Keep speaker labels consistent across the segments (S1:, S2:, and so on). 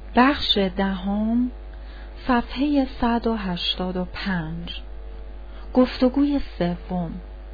S1: بخش 10، صفحه 185. گفتگوی سوم.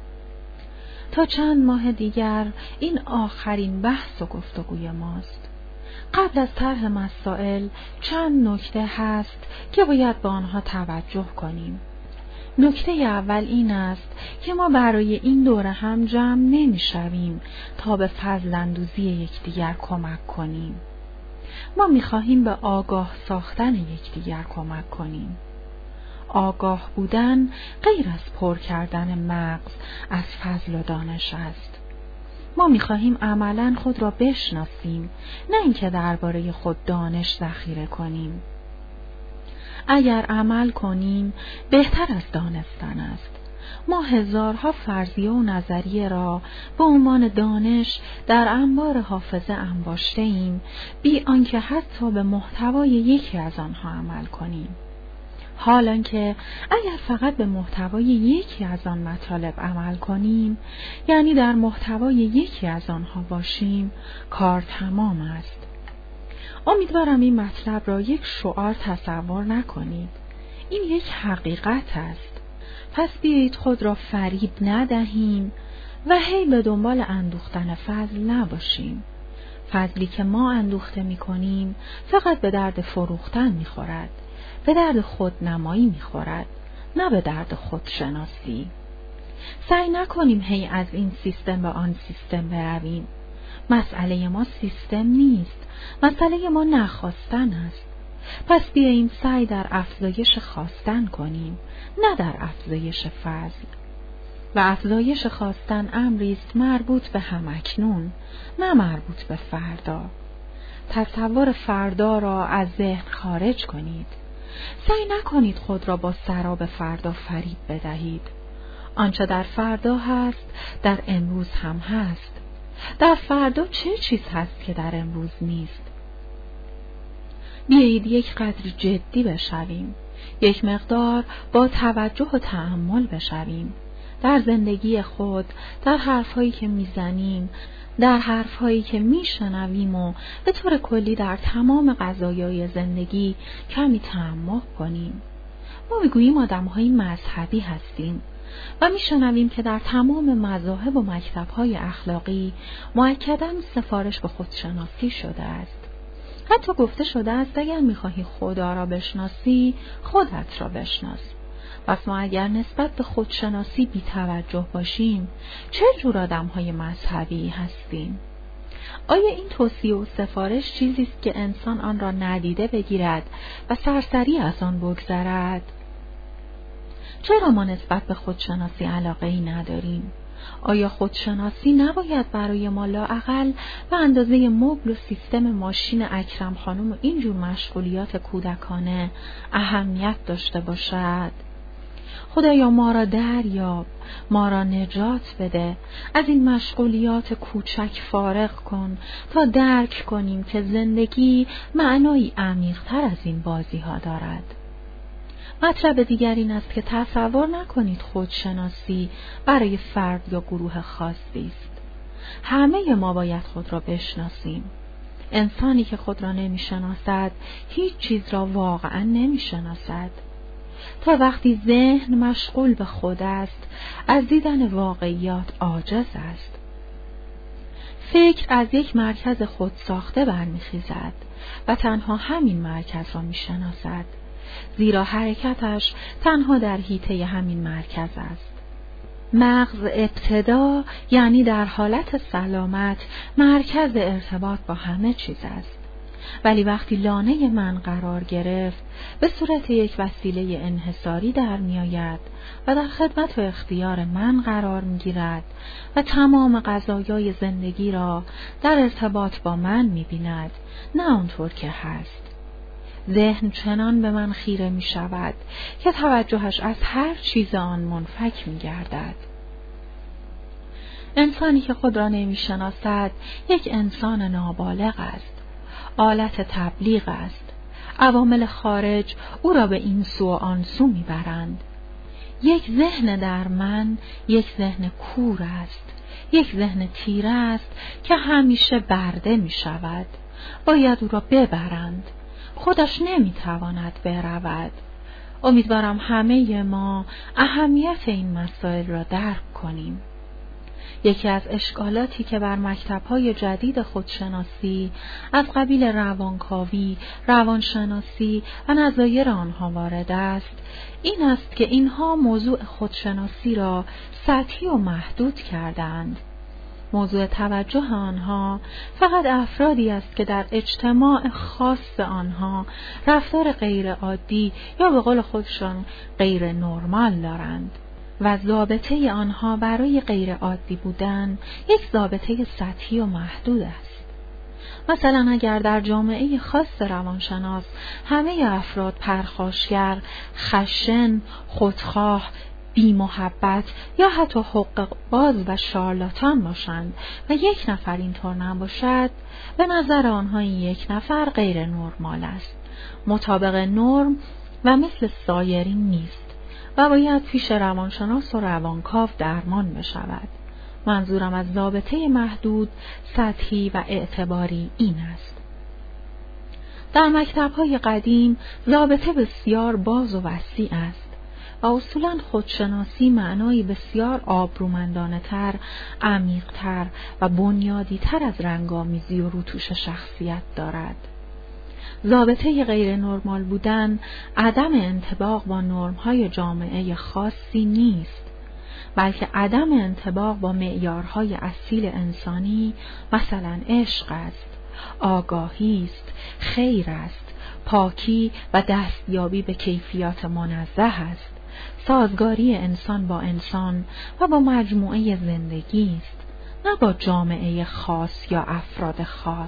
S1: تا چند ماه دیگر این آخرین بحث و گفتگوی ماست. قبل از طرح مسائل چند نکته هست که باید به آنها توجه کنیم. نکته اول این است که ما برای این دوره هم جمع نمی‌شویم تا به فضل اندوزی یکدیگر کمک کنیم. ما می‌خواهیم به آگاه ساختن یکدیگر کمک کنیم. آگاه بودن غیر از پر کردن مغز از فضل و دانش است. ما می‌خواهیم عملاً خود را بشناسیم، نه اینکه درباره خود دانش ذخیره کنیم. اگر عمل کنیم بهتر از دانستن است. ما هزارها فرضیه و نظریه را به عنوان دانش در انبار حافظه انباشته ایم، بی آنکه حتی به محتوای یکی از آنها عمل کنیم. حالانکه اگر فقط به محتوای یکی از آن مطالب عمل کنیم، یعنی در محتوای یکی از آنها باشیم، کار تمام است. امیدوارم این مطلب را یک شعار تصور نکنید. این یک حقیقت است. پس بیایید خود را فریب ندهیم و هی به دنبال اندوختن فضل نباشیم. فضلی که ما اندوخته می کنیم فقط به درد فروختن می خورد، به درد خودنمایی می خورد، نه به درد خودشناسی. سعی نکنیم هی از این سیستم به آن سیستم برویم. مسئله ما سیستم نیست، مسئله ما نخواستن است. پس بیاییم سعی در افزایش خواستن کنیم، نه در افزایش فضل. و افزایش خواستن امری است مربوط به همکنون، نه مربوط به فردا. تصور فردا را از ذهن خارج کنید. سعی نکنید خود را با سراب فردا فریب بدهید. آنچه در فردا هست در امروز هم هست. در فردا چه چیز هست که در امروز نیست؟ بیایید یک قدر جدی بشویم، یک مقدار با توجه و تأمل بشویم در زندگی خود، در حرفهایی که میزنیم، در حرفهایی که میشنویم و به طور کلی در تمام قضایای زندگی کمی تأمل کنیم. ما میگوییم آدم‌های مذهبی هستیم و میشنویم که در تمام مذاهب و مکتب‌های اخلاقی مؤکداً سفارش به خودشناسی شده است. حتی گفته شده است اگر می‌خواهی خدا را بشناسی، خودت را بشناس. پس ما اگر نسبت به خودشناسی بی‌توجه باشیم، چه جور آدم‌های مذهبی هستیم؟ آیا این توصیه و سفارش چیزی است که انسان آن را ندیده بگیرد و سرسری از آن بگذرد؟ چرا ما نسبت به خودشناسی علاقه‌ای نداریم؟ آیا خودشناسی نباید برای ما لااقل به اندازه مبل و سیستم ماشین اکرم خانم و اینجور مشغولیات کودکانه اهمیت داشته باشد؟ خدایا ما را دریاب، ما را نجات بده، از این مشغولیات کوچک فارغ کن تا درک کنیم که زندگی معنایی عمیق‌تر از این بازی ها دارد. مطلب دیگر این است که تصور نکنید خودشناسی برای فرد یا گروه خاصی است. همه ما باید خود را بشناسیم. انسانی که خود را نمی‌شناسد هیچ چیز را واقعا نمی‌شناسد. تا وقتی ذهن مشغول به خود است، از دیدن واقعیات عاجز است. فکر از یک مرکز خود ساخته برمیخیزد و تنها همین مرکز را می‌شناسد، زیرا حرکتش تنها در حیطه همین مرکز است. مغز ابتدا یعنی در حالت سلامت مرکز ارتباط با همه چیز است. ولی وقتی لانه من قرار گرفت به صورت یک وسیله انحصاری در می آید و در خدمت و اختیار من قرار می گیرد و تمام قضایای زندگی را در ارتباط با من می بیند، نه آنطور که هست. ذهن چنان به من خیره می شود که توجهش از هر چیز آن منفک می گردد. انسانی که خود را نمی شناسد یک انسان نابالغ است، آلت تبلیغ است. عوامل خارج او را به این سو و آن سو می برند. یک ذهن در من یک ذهن کور است، یک ذهن تیره است که همیشه برده می شود. باید او را ببرند. خودش نمیتواند برود. امیدوارم همه ما اهمیت این مسائل را درک کنیم. یکی از اشکالاتی که بر مکتب‌های جدید خودشناسی از قبیل روانکاوی، روانشناسی و نظایر آنها وارد است، این است که اینها موضوع خودشناسی را سطحی و محدود کردند. موضوع توجه آنها فقط افرادی است که در اجتماع خاص آنها رفتار غیر عادی یا به قول خودشان غیر نرمال دارند و ضابطه آنها برای غیر عادی بودن یک ضابطه سطحی و محدود است. مثلا اگر در جامعه خاص روانشناس همه افراد پرخاشگر، خشن، خودخواه، بی محبت یا حتی حقوق باز و شارلاتان باشند و یک نفر اینطور نباشد، به نظر آنها این یک نفر غیر نرمال است، مطابق نرم و مثل سایرین نیست و باید پیش روانشناس و روانکاو درمان بشود. منظورم از ضابطه محدود، سطحی و اعتباری این است. در مکتب‌های قدیم ضابطه بسیار باز و وسیع است و اصولاً خودشناسی معنایی بسیار آبرومندانه‌تر، عمیق‌تر و بنیادی‌تر از رنگامیزی و روتوش شخصیت دارد. ضابطه غیر نرمال بودن عدم انطباق با نرم‌های جامعه خاصی نیست، بلکه عدم انطباق با معیارهای اصیل انسانی، مثلا عشق است، آگاهی است، خیر است، پاکی و دستیابی به کیفیات منزه است، سازگاری انسان با انسان و با مجموعه زندگی است، نه با جامعه خاص یا افراد خاص.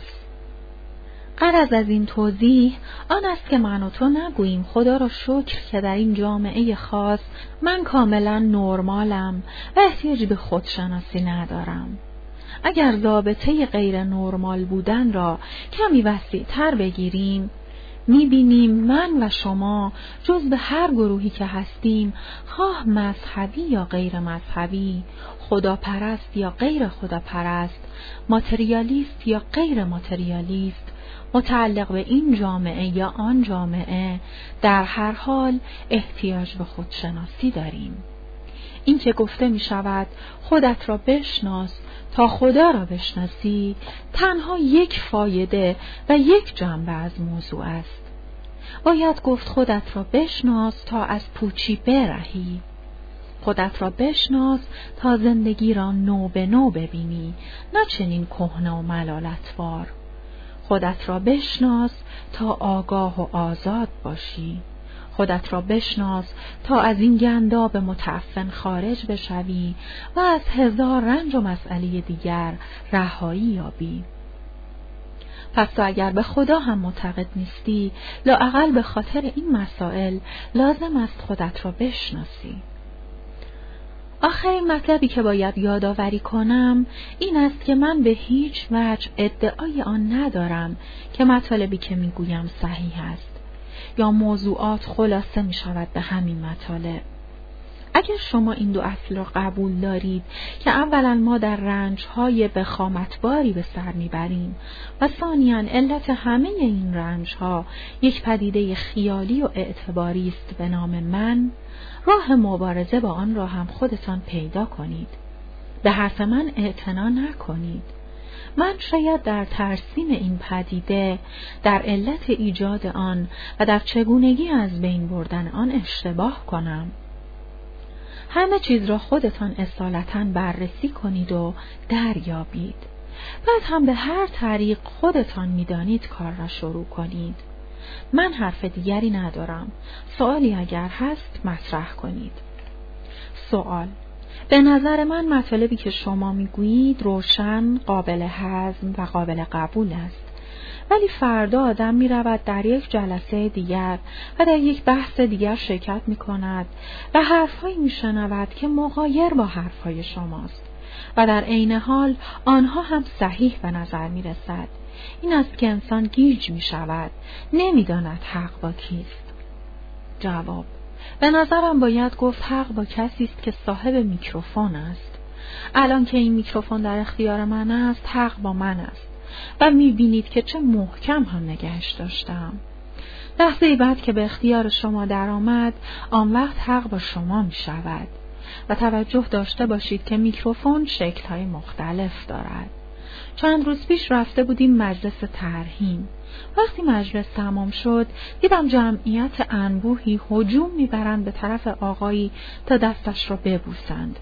S1: غرض از این توضیح آن است که من و تو نگوییم خدا را شکر که در این جامعه خاص من کاملا نرمالم و احتیاجی به خودشناسی ندارم. اگر ضابطه غیر نرمال بودن را کمی وسیع‌تر بگیریم، می‌بینیم من و شما جز به هر گروهی که هستیم، خواه مذهبی یا غیر مذهبی، خداپرست یا غیر خداپرست، ماتریالیست یا غیر ماتریالیست، متعلق به این جامعه یا آن جامعه، در هر حال احتیاج به خودشناسی داریم. این که گفته می شود خودت را بشناس تا خدا را بشناسی، تنها یک فایده و یک جنبه از موضوع است. باید گفت خودت را بشناس تا از پوچی برهی. خودت را بشناس تا زندگی را نو به نو ببینی، نه چنین کهنه و ملالتوار. خودت را بشناس تا آگاه و آزاد باشی. خودت را بشناس تا از این گنداب متعفن خارج بشوی و از هزار رنج و مسئله دیگر رهایی یابی. پس تو اگر به خدا هم معتقد نیستی، لااقل به خاطر این مسائل لازم است خودت را بشناسی. آخرین مطلبی که باید یادآوری کنم این است که من به هیچ وجه ادعای آن ندارم که مطالبی که میگویم صحیح است یا موضوعات خلاصه می شود به همین مطالب. اگر شما این دو اصل را قبول دارید که اولا ما در رنج‌های بخامتباری به سر میبریم و ثانیاً علت همه این رنج‌ها یک پدیده خیالی و اعتباری است به نام من، راه مبارزه با آن را هم خودتان پیدا کنید. به حرف من اعتنا نکنید. من شاید در ترسیم این پدیده، در علت ایجاد آن و در چگونگی از بین بردن آن اشتباه کنم. همه چیز را خودتان اصالتاً بررسی کنید و دریابید. بعد هم به هر طریق خودتان می‌دانید کار را شروع کنید. من حرف دیگری ندارم. سوالی اگر هست مطرح کنید. سوال: به نظر من مطالبی که شما میگویید روشن، قابل هضم و قابل قبول است. ولی فردا آدم می رود در یک جلسه دیگر و در یک بحث دیگر شرکت می کند و حرفهایی می شنود که مغایر با حرفهای شماست و در عین حال آنها هم صحیح به نظر می رسد. این است که انسان گیج می شود، نمی داند حق با کیست. جواب: به نظرم باید گفت حق با کسی است که صاحب میکروفون است. الان که این میکروفون در اختیار من است، حق با من است و میبینید که چه محکم هم نگهش داشتم. لحظه بعد که به اختیار شما درآمد، آن وقت حق با شما می شود. و توجه داشته باشید که میکروفون شکل‌های مختلف دارد. چند روز پیش رفته بودیم مجلس ترحیم. وقتی مجلس تمام شد، دیدم جمعیت انبوهی هجوم میبرند به طرف آقایی تا دستش را ببوسند.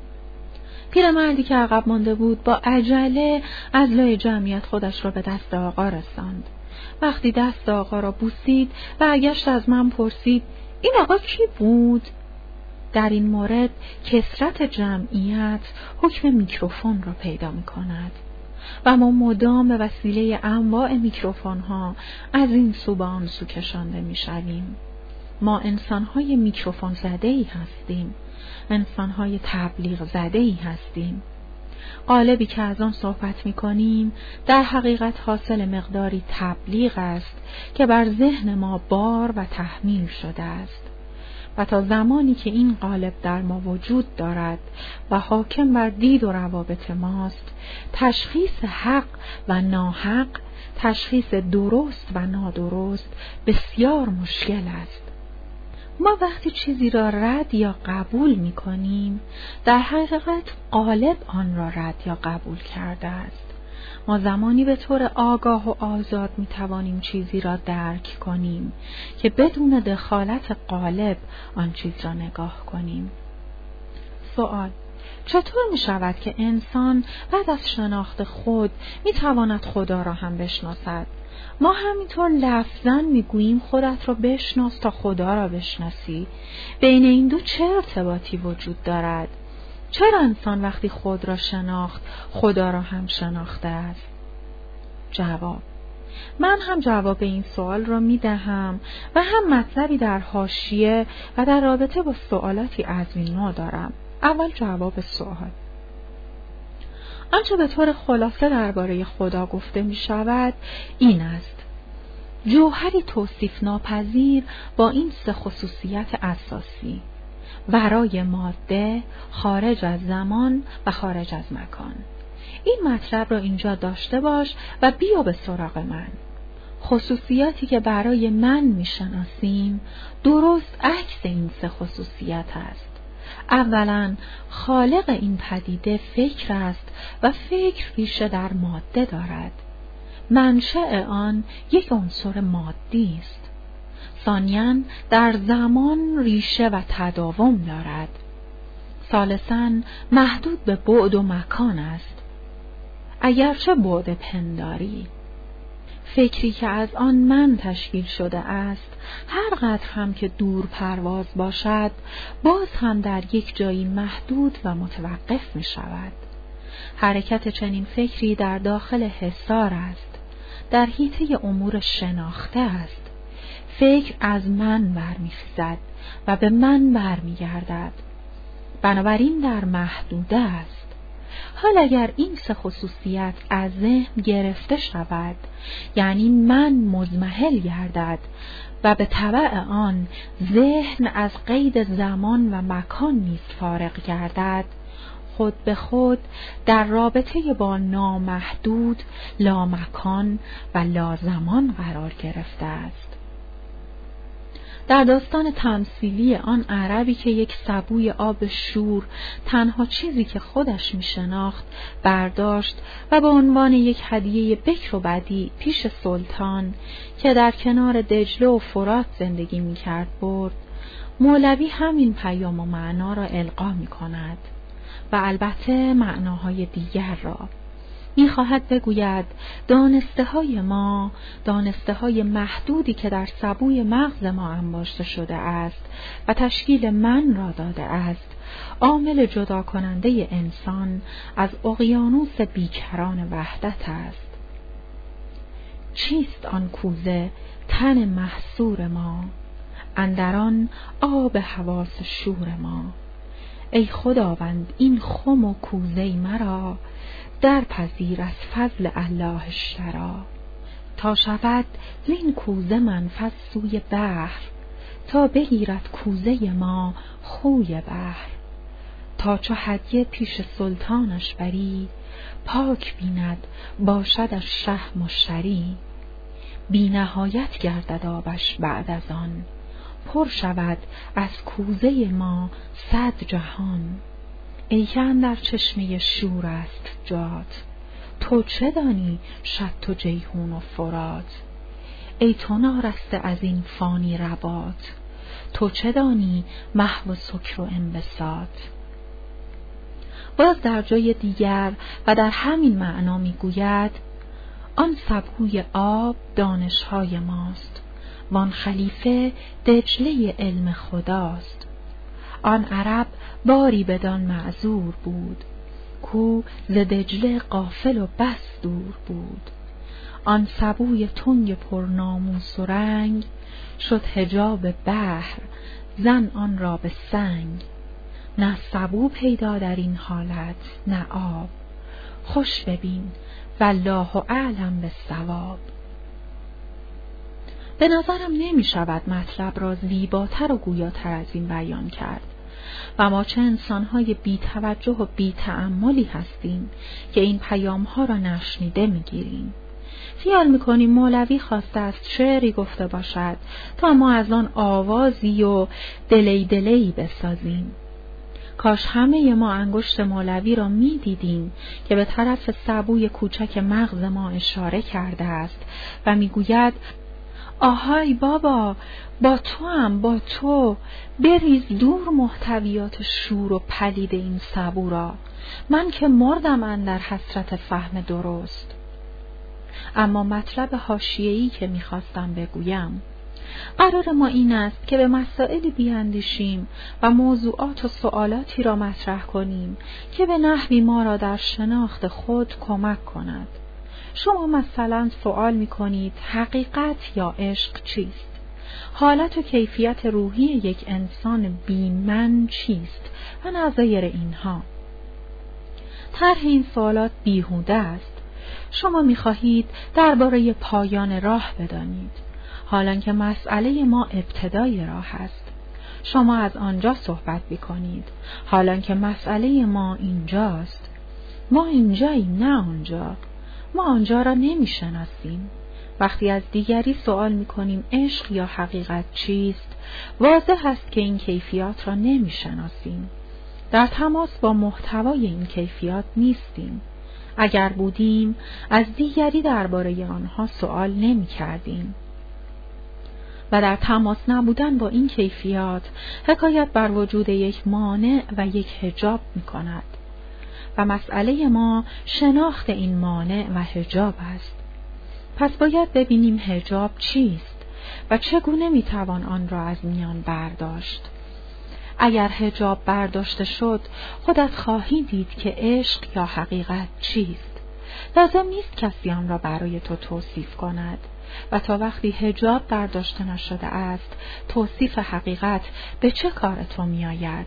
S1: پیرمردی که عقب مانده بود با عجله از لای جمعیت خودش را به دست آقا رساند. وقتی دست آقا را بوسید، برگشت از من پرسید: این آقا کی بود؟ در این مورد کثرت جمعیت حکم میکروفون را پیدا می کند و ما مدام به وسیله انواع میکروفون ها از این سو به آن سو کشانده می شویم. ما انسان‌های میکروفون زده‌ای هستیم، انسان‌های تبلیغ زده‌ای هستیم. قالبی که از آن صحبت می‌کنیم در حقیقت حاصل مقداری تبلیغ است که بر ذهن ما بار و تحمیل شده است. و تا زمانی که این قالب در ما وجود دارد و حاکم بر دید و روابط ماست، تشخیص حق و ناحق، تشخیص درست و نادرست بسیار مشکل است. ما وقتی چیزی را رد یا قبول می کنیم، در حقیقت قالب آن را رد یا قبول کرده است. ما زمانی به طور آگاه و آزاد می توانیم چیزی را درک کنیم که بدون دخالت قالب آن چیز را نگاه کنیم. سوال: چطور می شود که انسان بعد از شناخت خود می تواند خدا را هم بشناسد؟ ما همینطور لفظاً میگوییم خودت را بشناس تا خدا را بشناسی. بین این دو چه ارتباطی وجود دارد؟ چرا انسان وقتی خود را شناخت خدا را هم شناخته است؟ جواب: من هم جواب این سوال را میدهم و هم مطلبی در حاشیه و در رابطه با سوالاتی از این نوع دارم. اول جواب سوال. آنچه به طور خلاصه درباره خدا گفته می شود این است: جوهری توصیف ناپذیر با این سه خصوصیت اساسی: ورای ماده، خارج از زمان و خارج از مکان. این مطلب را اینجا داشته باش و بیا به سراغ من. خصوصیاتی که برای من می شناسیم درست عکس این سه خصوصیت است. اولا، خالق این پدیده فکر است و فکر ریشه در ماده دارد. منشأ آن یک عنصر مادی است. ثانیاً، در زمان ریشه و تداوم دارد. ثالثاً، محدود به بعد و مکان است، اگرچه بعد پنداری. فکری که از آن من تشکیل شده است، هر قدر هم که دور پرواز باشد، باز هم در یک جایی محدود و متوقف می شود. حرکت چنین فکری در داخل حصار است، در حیطه امور شناخته است. فکر از من برمیخیزد و به من برمیگردد، بنابراین در محدوده است. حال اگر این سه خصوصیت از ذهن گرفته شود، یعنی من مضمحل گردد و به تبع آن ذهن از قید زمان و مکان نیز فارغ گردد، خود به خود در رابطه با نامحدود، لامکان و لازمان قرار گرفته است. در داستان تمثیلی آن عربی که یک سبوی آب شور، تنها چیزی که خودش می شناخت، برداشت و به عنوان یک هدیه بکر و بدی پیش سلطان که در کنار دجله و فرات زندگی می کرد برد، مولوی همین پیام و معنا را القا می کند و البته معناهای دیگر را. می‌خواهد بگوید دانسته‌های ما، دانسته‌های محدودی که در سبوی مغز ما انباشته شده است و تشکیل من را داده است، عامل جدا کننده انسان از اقیانوس بیکران وحدت است. چیست آن کوزه تن محصور ما، اندران آب حواس شور ما؟ ای خداوند این خم و کوزه مرا، در پذیر از فضل الله اشترا. تا شود زین کوزه منفذ سوی بحر، تا بگیرد کوزه ما خوی بحر. تا چو هدیه پیش سلطانش بری، پاک بیند باشدش شه مشتری. بی نهایت گردد آبش بعد از آن، پر شود از کوزه ما 100 جهان. ای که اندر چشمه شور است جات، تو چه دانی شط و جیحون و فرات. ای تو نارسته از این فانی رباط، تو چه دانی محو و سکر و انبساط. باز در جای دیگر و در همین معنا میگوید آن سبوی آب دانشهای ماست، وان خلیفه دجله علم خداست. آن عرب باری بدان معذور بود، کو ز دجله غافل و بس دور بود. آن سبوی تنگ پرناموس و رنگ، شد حجاب بحر زن آن را به سنگ. نه سبو پیدا در این حالت نه آب، خوش ببین والله اعلم بالصواب. به نظرم نمی شود مطلب را زیباتر و گویاتر از این بیان کرد و ما چه انسانهای بی توجه و بی تأملی هستیم که این پیامها را نشنیده می گیریم. خیال میکنیم مولوی خواسته است شعری گفته باشد تا ما از آن آوازی و دلی بسازیم. کاش همه ما انگشت مولوی را می دیدیم که به طرف سبوی کوچک مغز ما اشاره کرده است و می گوید آهای بابا، با تو بریز دور محتویات شور و پلید این سبو را، من که مردم اندر حسرت فهم درست. اما مطلب حاشیه‌ای که می‌خواستم بگویم، قرار ما این است که به مسائلی بیاندیشیم و موضوعات و سوالاتی را مطرح کنیم که به نحوی ما را در شناخت خود کمک کند. شما مثلا سوال می‌کنید حقیقت یا عشق چیست؟ حالت و کیفیت روحی یک انسان بی‌من چیست؟ و نظیر اینها. طرح این سوالات بیهوده است. شما می‌خواهید درباره پایان راه بدانید، حالانکه مسئله ما ابتدای راه است. شما از آنجا صحبت می‌کنید، حالانکه مسئله ما اینجاست. ما اینجاییم نه آنجا. ما آنجا را نمی‌شناسیم. وقتی از دیگری سوال می‌کنیم عشق یا حقیقت چیست، واضح است که این کیفیات را نمی‌شناسیم. در تماس با محتوای این کیفیات نیستیم. اگر بودیم از دیگری درباره آنها سوال نمی‌کردیم. و در تماس نبودن با این کیفیات حکایت بر وجود یک مانع و یک حجاب می‌کند. و مسئله ما شناخت این مانع و حجاب است. پس باید ببینیم حجاب چیست و چگونه میتوان آن را از میان برداشت. اگر حجاب برداشته شد، خودت خواهی دید که عشق یا حقیقت چیست. لازم نیست کسی آن را برای تو توصیف کند و تا وقتی حجاب برداشته نشده است، توصیف حقیقت به چه کار تو میآید؟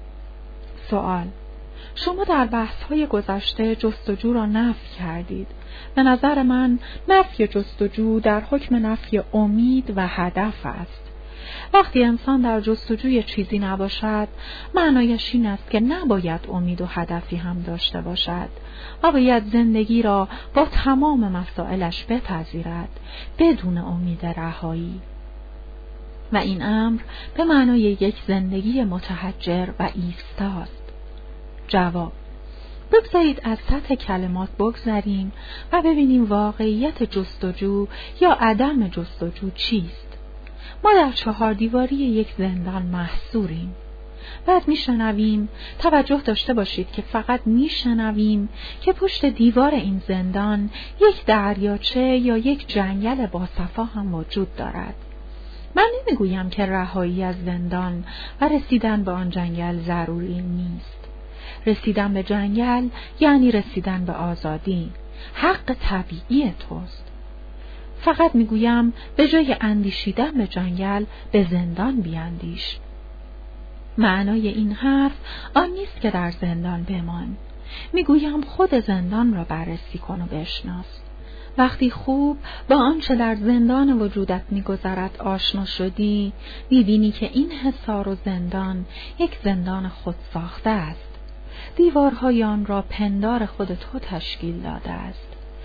S1: سوال: شما در بحث‌های گذشته جستجو را نفی کردید. به نظر من نفی جستجو در حکم نفی امید و هدف است. وقتی انسان در جستجوی چیزی نباشد، معنایش این است که نباید امید و هدفی هم داشته باشد و باید زندگی را با تمام مسائلش بپذیرد بدون امید رهایی. و این امر به معنای یک زندگی متحجر و ایستاست. جواب: بگذارید از سطح کلمات بگذریم و ببینیم واقعیت جستجو یا عدم جستجو چیست. ما در 4 دیواری یک زندان محصوریم. بعد میشنویم، توجه داشته باشید که فقط میشنویم که پشت دیوار این زندان یک دریاچه یا یک جنگل باصفا هم وجود دارد. من نمیگویم که رهایی از زندان و رسیدن به آن جنگل ضروری نیست. رسیدن به جنگل یعنی رسیدن به آزادی، حق طبیعی توست. فقط میگویم به جای اندیشیدن به جنگل به زندان بیاندیش. معنای این حرف آن نیست که در زندان بمان. میگویم خود زندان را بررسی کن و بشناس. وقتی خوب با آنچه در زندان وجودت میگذرد آشنا شدی، میبینی که این حصار و زندان یک زندان خود ساخته است. دیوارهای آن را پندار خود تو تشکیل داده است.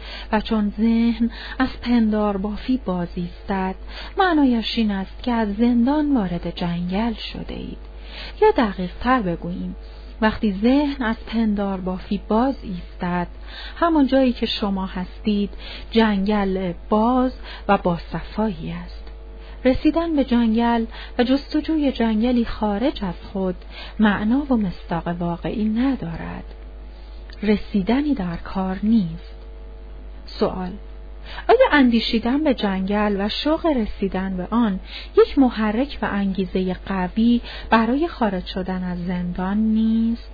S1: و چون ذهن از پندار بافی بازایستد، معنایش این است که از زندان وارد جنگل شده اید. یا دقیق تر بگوییم، وقتی ذهن از پندار بافی باز ایستد، همان جایی که شما هستید جنگل باز و باصفایی است. رسیدن به جنگل و جستجوی جنگلی خارج از خود معنا و مصداق واقعی ندارد. رسیدنی در کار نیست. سوال: آیا اندیشیدن به جنگل و شوق رسیدن به آن یک محرک و انگیزه قوی برای خارج شدن از زندان نیست؟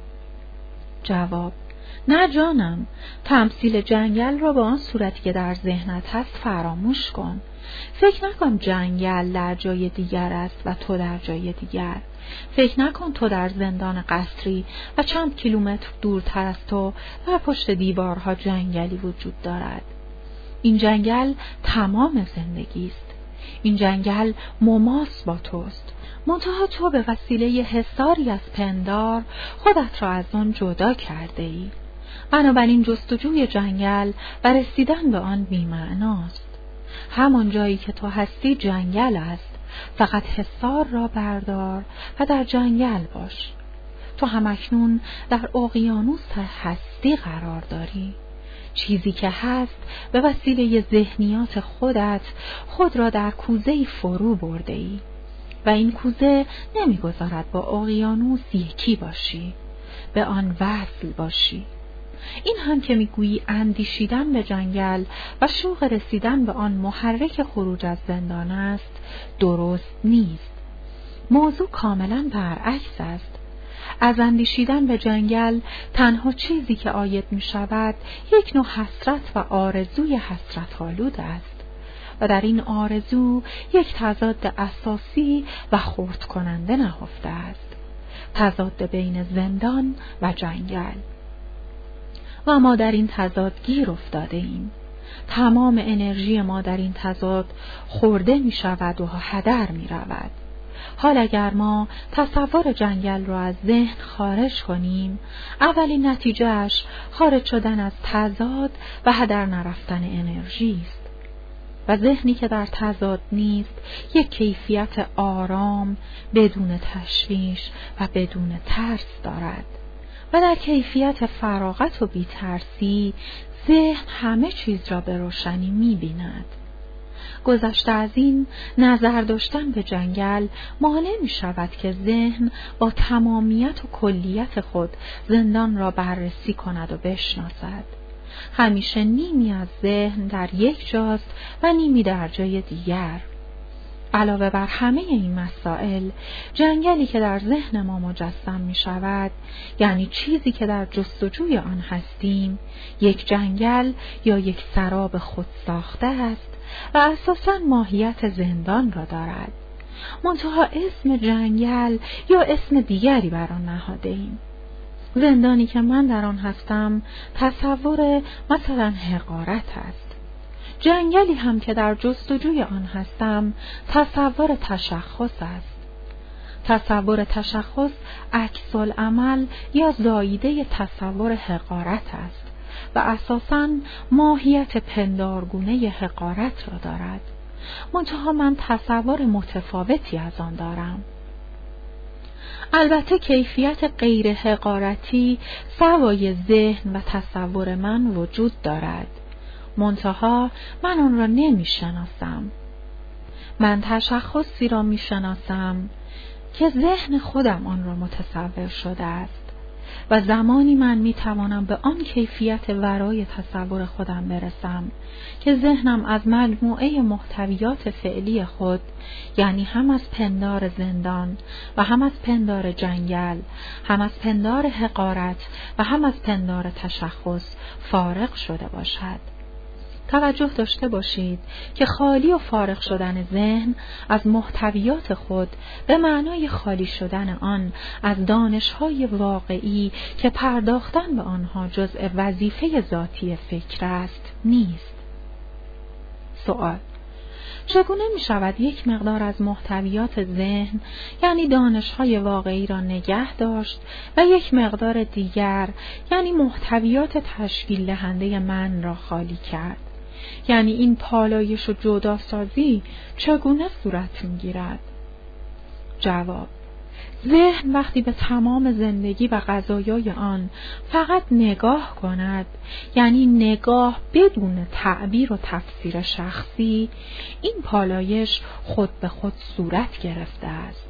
S1: جواب: نه جانم، تمثیل جنگل را به آن صورتی که در ذهنت هست فراموش کن. فکر نکن جنگل در جای دیگر است و تو در جای دیگر. فکر نکن تو در زندان قصری و چند کیلومتر دورتر از تو در پشت دیوارها جنگلی وجود دارد. این جنگل تمام زندگی است. این جنگل مماس با توست. منتها تو به وسیله حصاری از پندار خودت را از آن جدا کرده ای. بنابراین جستجوی جنگل و رسیدن به آن بی‌معناست. همان جایی که تو هستی جنگل است. فقط حصار را بردار و در جنگل باش. تو همکنون در اقیانوس هستی قرار داری. چیزی که هست به وسیله ذهنیات خودت خود را در کوزه‌ای فرو برده ای و این کوزه نمیگذارد با اقیانوس یکی باشی، به آن وصل باشی. این هم که میگویی اندیشیدن به جنگل و شوق رسیدن به آن محرک خروج از زندان است، درست نیست. موضوع کاملا برعکس است. از اندیشیدن به جنگل تنها چیزی که عاید می شود یک نوع حسرت و آرزوی حسرت‌آلود است و در این آرزو یک تضاد اساسی و خرد کننده نهفته است. تضاد بین زندان و جنگل. و ما در این تضاد گیر افتاده ایم. تمام انرژی ما در این تضاد خورده می شود و هدر می رود. حال اگر ما تصور جنگل را از ذهن خارج کنیم، اولین نتیجهش خارج شدن از تضاد و هدر نرفتن انرژی است. و ذهنی که در تضاد نیست، یک کیفیت آرام، بدون تشویش و بدون ترس دارد. و در کیفیت فراغت و بی‌ترسی، ذهن همه چیز را به روشنی می‌بیند. گذشته از این، نظر داشتن به جنگل مانع می شود که ذهن با تمامیت و کلیت خود زندان را بررسی کند و بشناسد. همیشه نیمی از ذهن در یک جاست و نیمی در جای دیگر. علاوه بر همه این مسائل، جنگلی که در ذهن ما مجسم می شود، یعنی چیزی که در جستجوی آن هستیم، یک جنگل یا یک سراب خود ساخته است و اساساً ماهیت زندان را دارد. منتها اسم جنگل یا اسم دیگری بر آن نهاده ایم. زندانی که من در آن هستم تصور مثلا حقارت است. جنگلی هم که در جستجوی آن هستم تصور تشخص است. تصور تشخص عکس العمل یا زاییده تصور حقارت است و اساساً ماهیت پندارگونه حقارت را دارد. منتها من تصور متفاوتی از آن دارم. البته کیفیت غیر حقارتی سوای ذهن و تصور من وجود دارد، منتها من آن را نمی شناسم. من تشخصی را می شناسم که ذهن خودم آن را متصور شده است و زمانی من می توانم به آن کیفیت ورای تصور خودم برسم که ذهنم از مجموعه محتویات فعلی خود، یعنی هم از پندار زندان و هم از پندار جنگل، هم از پندار حقارت و هم از پندار تشخص فارغ شده باشد. توجه داشته باشید که خالی و فارغ شدن ذهن از محتویات خود به معنای خالی شدن آن از دانش‌های واقعی که پرداختن به آنها جزء وظیفه ذاتی فکر است نیست. سوال: چگونه می شود یک مقدار از محتویات ذهن یعنی دانش‌های واقعی را نگه داشت و یک مقدار دیگر یعنی محتویات تشکیل دهنده من را خالی کرد؟ یعنی این پالایش و جداسازی چگونه صورت می گیرد؟ جواب: ذهن وقتی به تمام زندگی و قضایای آن فقط نگاه کند، یعنی نگاه بدون تعبیر و تفسیر شخصی، این پالایش خود به خود صورت گرفته است.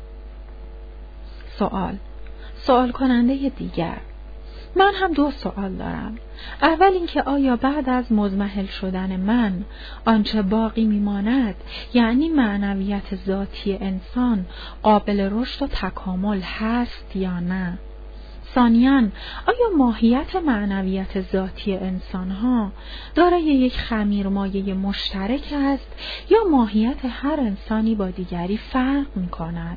S1: سوال کننده دیگر: من هم 2 سوال دارم. اول اینکه آیا بعد از مضمحل شدن من آنچه باقی میماند یعنی معنویت ذاتی انسان قابل رشد و تکامل هست یا نه؟ ثانیاً آیا ماهیت معنویت ذاتی انسانها دارای یک خمیرمایه مشترک است یا ماهیت هر انسانی با دیگری فرق می‌کند؟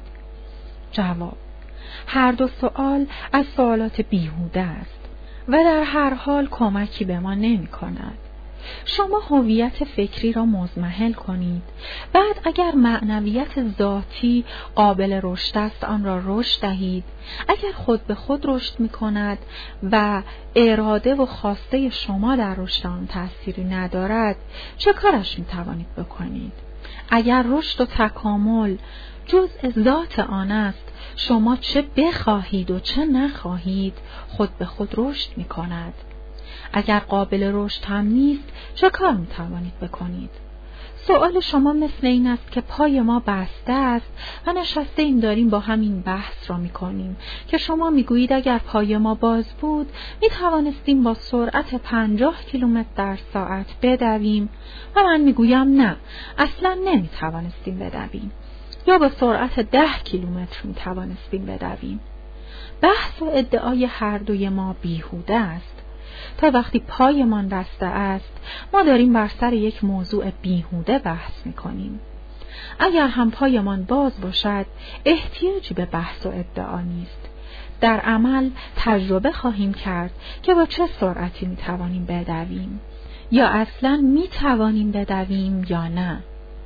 S1: جواب: هر 2 سوال از سوالات بیهوده است و در هر حال کمکی به ما نمی کند. شما هویت فکری را مضمحل کنید، بعد اگر معنویت ذاتی قابل رشد است آن را رشد دهید. اگر خود به خود رشد می کند و اراده و خواسته شما در رشد آن تأثیری ندارد، چه کارش می توانید بکنید؟ اگر رشد و تکامل جزء ذات آن است، شما چه بخواهید و چه نخواهید خود به خود رشد می کند. اگر قابل رشد هم نیست، چه کار می توانید بکنید؟ سوال شما مثل این است که پای ما بسته است و نشسته ایم داریم با همین بحث را می کنیم که شما می گویید اگر پای ما باز بود می توانستیم با سرعت 50 کیلومتر در ساعت بدویم و من می گویم نه، اصلا نمی توانستیم بدویم، یا با سرعت 10 کیلومتر می توانستیم بدویم. بحث و ادعای هر دوی ما بیهوده است. تا وقتی پایمان بسته است، ما داریم بر سر یک موضوع بیهوده بحث می کنیم. اگر هم پایمان باز باشد، احتیاجی به بحث و ادعا نیست. در عمل تجربه خواهیم کرد که با چه سرعتی می توانیم بدویم، یا اصلا می توانیم بدویم یا نه.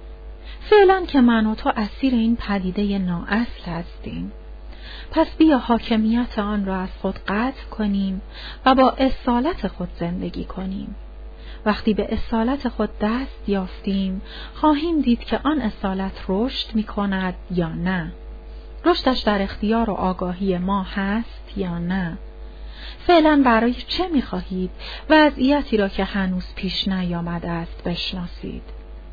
S1: فعلا که من و تو اسیر این پدیده نااصل هستیم، پس بیا حاکمیت آن را از خود قطع کنیم و با اصالت خود زندگی کنیم. وقتی به اصالت خود دست یافتیم، خواهیم دید که آن اصالت رشد می کند یا نه. رشدش در اختیار و آگاهی ما هست یا نه. فعلا برای چه می خواهید وضعیتی را که هنوز پیش نیامده است بشناسید؟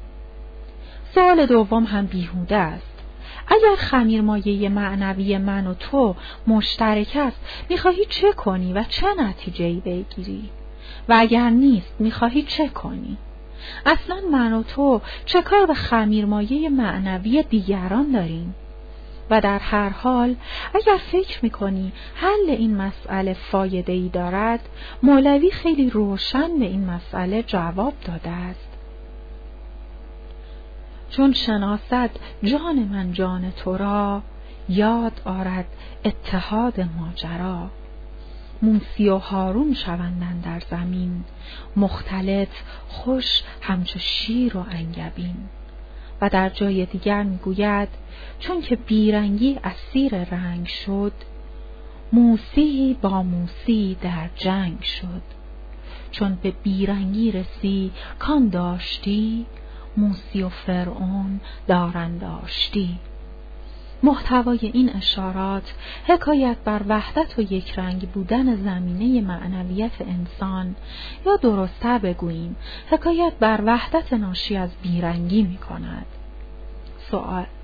S1: سوال دوم هم بیهوده است. اگر خمیرمایه معنوی من و تو مشترک است، می‌خواهی چه کنی و چه نتیجه‌ای بگیری؟ و اگر نیست، می‌خواهی چه کنی؟ اصلاً من و تو چه کار به خمیرمایه معنوی دیگران داریم؟ و در هر حال اگر فکر می‌کنی حل این مسئله فایده‌ای دارد، مولوی خیلی روشن به این مسئله جواب داده است. چون شناسد جان من جان تو را، یاد آرد اتحاد ماجرا. موسی و هارون شوندن در زمین، مختلط خوش همچو شیر و انگبین. و در جای دیگر میگوید چون که بیرنگی اسیر رنگ شد، موسی با موسی در جنگ شد. چون به بیرنگی رسی کان داشتی، موسی و فرعون دارند آشتی. محتوای این اشارات حکایت بر وحدت و یک رنگ بودن زمینه معنویت انسان، یا درست‌تر بگوییم حکایت بر وحدت ناشی از بیرنگی می کند. سوال: